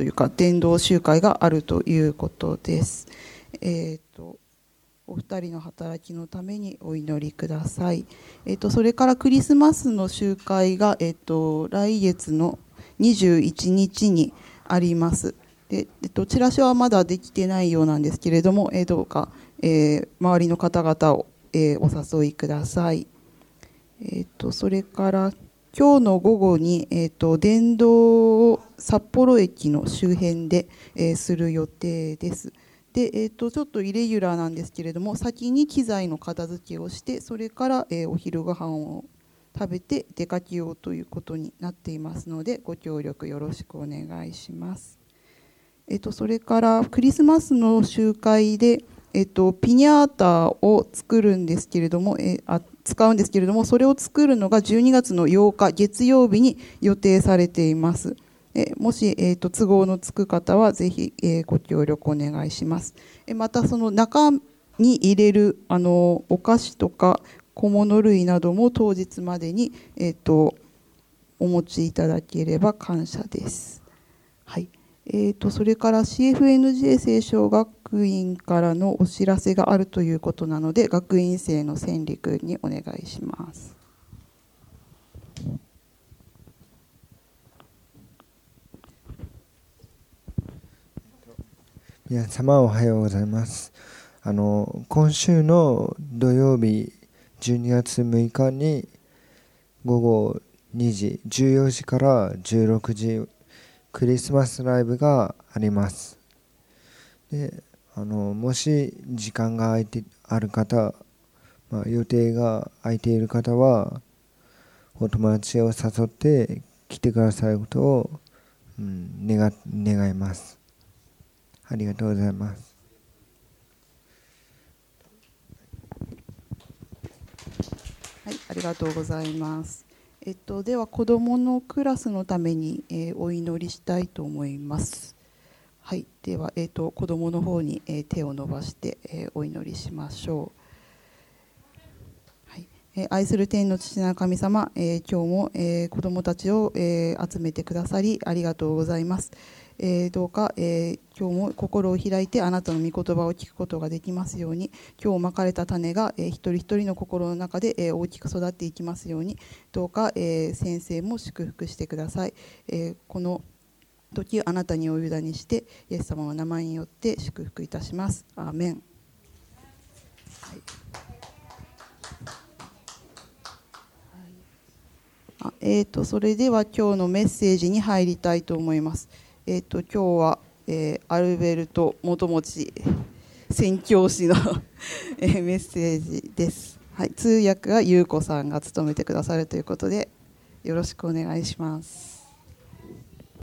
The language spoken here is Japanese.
というか伝道集会があるということです。お二人の働きのためにお祈りください。それからクリスマスの集会が、来月の21日にあります。で、チラシはまだできてないようなんですけれども、どうか、周りの方々を、お誘いください。それから今日の午後に、伝道を札幌駅の周辺で、する予定です。で、ちょっとイレギュラーなんですけれども、先に機材の片付けをして、それから、お昼ご飯を食べて出かけようということになっていますので、ご協力よろしくお願いします。それからクリスマスの集会で、ピニャータを作るんですけれども、使うんですけれども、それを作るのが12月の8日月曜日に予定されています。もし、都合のつく方はぜひ、ご協力お願いします。またその中に入れるお菓子とか小物類なども当日までに、お持ちいただければ感謝です。はい。それから CFNJ 聖書学院からのお知らせがあるということなので、学院生の千里君にお願いします。 皆様おはようございます。今週の土曜日12月6日に午後2時、14時から16時クリスマスライブがあります。で、もし時間がある方、予定が空いている方はお友達を誘って来てくださることを、願います。ありがとうございます。 はい、ありがとうございます。では子どものクラスのために、お祈りしたいと思います。はい、では、子どもの方に、手を伸ばして、お祈りしましょう。はい、愛する天の父なる神様、今日も、子どもたちを、集めてくださりありがとうございます。どうか、今日も心を開いてあなたの御言葉を聞くことができますように、今日まかれた種が、一人一人の心の中で、大きく育っていきますように、どうか、先生も祝福してください。この時あなたにお委ねして、イエス様の名前によって祝福いたします。アーメン。はい、それでは今日のメッセージに入りたいと思います。今日は、アルベルト元持宣教師のメッセージです。はい、通訳は優子さんが務めてくださるということでよろしくお願いします。